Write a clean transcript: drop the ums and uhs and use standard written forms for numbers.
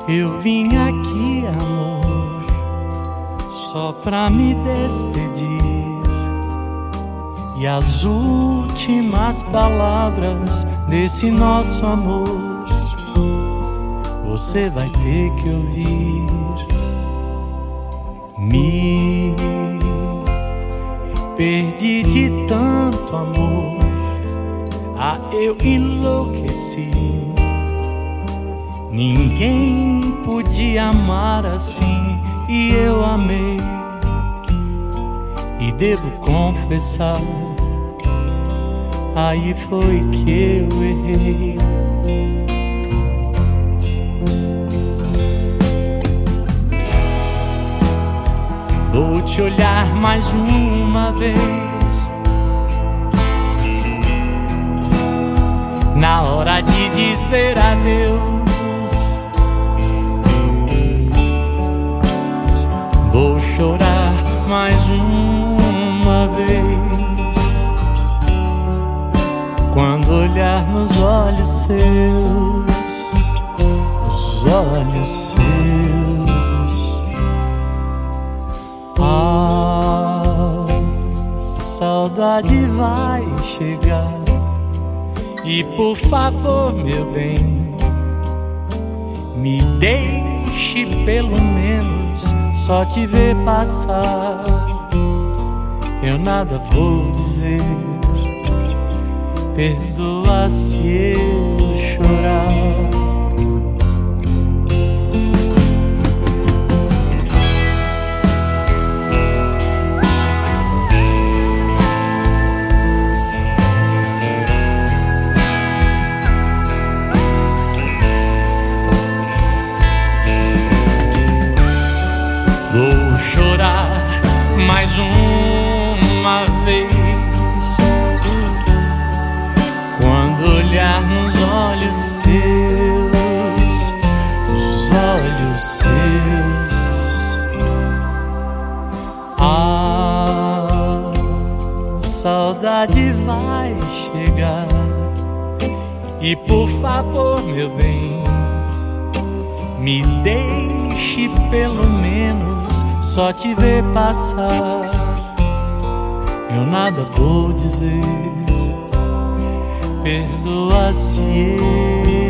Eu vim aqui, amor, só pra me despedir. E as últimas palavras desse nosso amor você vai ter que ouvir. Me perdi de tanto amor, eu enlouqueci. Ninguém podia amar assim e eu amei. E devo confessar, aí foi que eu errei. Vou te olhar mais uma vez, na hora de dizer adeus. Vou chorar mais uma vez, quando olhar nos olhos seus, os olhos seus. A saudade vai chegar, e por favor, meu bem, me deixe pelo menos só te ver passar. Eu nada vou dizer, perdoa se eu chorar. Vou chorar mais uma vez, quando olhar nos olhos seus, os olhos seus. A saudade vai chegar, e por favor, meu bem, me deixe pelo menos só te ver passar. Eu nada vou dizer, perdoa se eu